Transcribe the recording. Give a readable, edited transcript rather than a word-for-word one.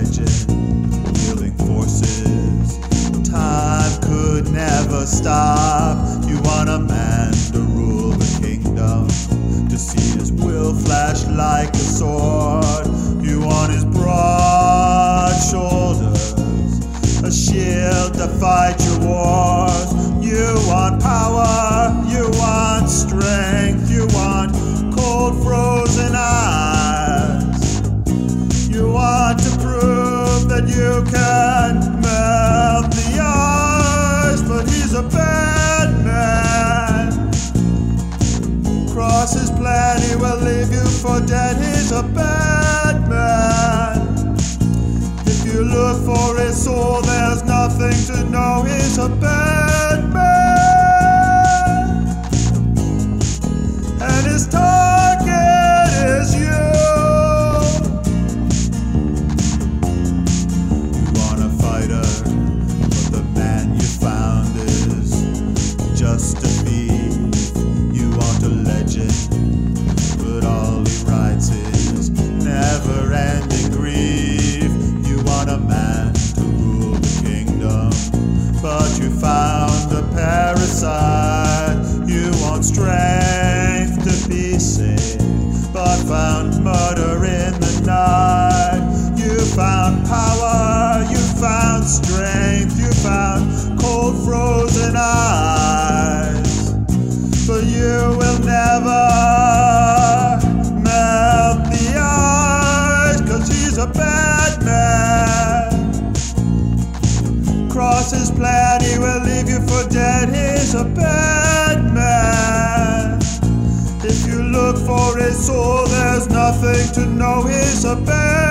legend, wielding forces time could never stop. You want a man to rule the kingdom, to see his will flash like a sword. You want his broad shoulders, a shield to fight your wars. You want power, you want strength, you want cold frozen eyes. You want to prove that you can melt the ice, but he's a bad man. Cross his plan, he will leave you for dead. He's a bad man. If you look for his soul, there's nothing to know. He's a bad man, and his target is you. You want a fighter, but the man you found is just a thief. You want a legend, but all he writes is never-ending grief. You want a man to rule the kingdom, but you found a parasite. You want strength to be saved, but found murder in the night. You found power, you found strength, you found cold frozen eyes, but you will never melt the ice, 'cause he's a bad man. Cross his plan, he will leave you for dead. He's a bad man. If you look for his soul, there's nothing to know. He's a bad